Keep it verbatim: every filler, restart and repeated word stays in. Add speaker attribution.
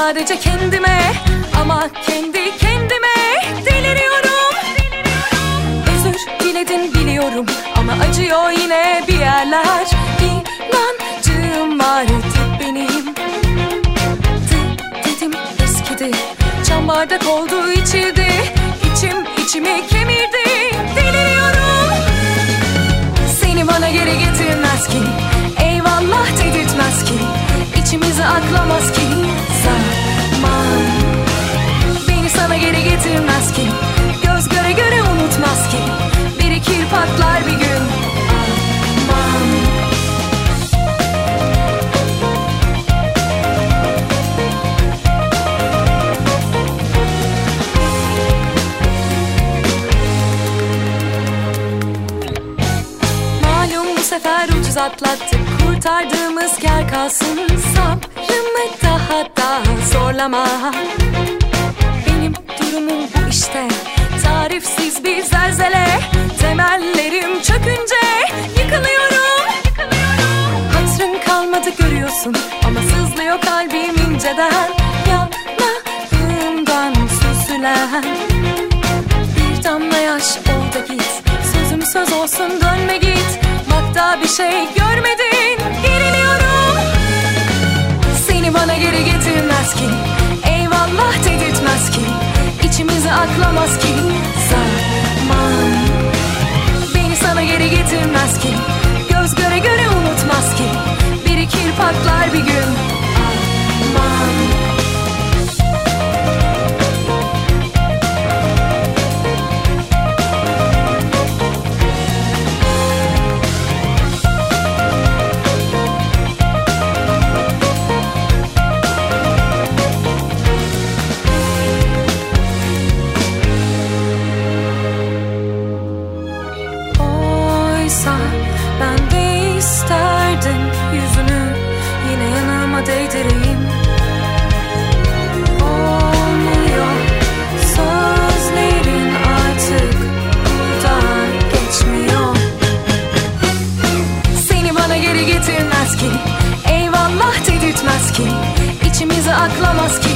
Speaker 1: sadece kendime, ama kendi kendime deliriyorum. Özür diledin biliyorum ama acıyor yine bir yerler. İnancım vardı benim, dedim eskidi, cam bardak oldu içildi, içim içimi kemirdi, deliriyorum. Seni bana geri getirmez ki, eyvallah dedirtmez ki, İçimizi aklamaz ki zaman. Beni sana geri getirmez ki, göz göre göre unutmaz ki, birikir patlar bir gün. Aman. Malum bu sefer ucuz atlattık, kurtardığımız kâr kalsın. Sabrımı daha da zorlama, benim durumum bu işte, tarifsiz bir zelzele. Temellerim çökünce yıkılıyorum. Hatırın kalmadı görüyorsun ama sızlıyor kalbim inceden, yanağımdan süzülen bir damla yaş. Ol da git, sözüm söz olsun, dönme git. Bak daha bir şey görmedin, geriliyorum. Seni bana geri getirmez ki, eyvallah dedirtmez ki, İçimizi aklamaz ki zaman. Beni sana geri getirmez ki, göz göre göre unutmaz ki, birikir patlar bir gün. Aman. Ben de isterdim yüzünü yine yanıma değdireyim. Olmuyor sözlerin artık buradan geçmiyor. Seni bana geri getirmez ki, eyvallah dedirtmez ki, İçimizi aklamaz ki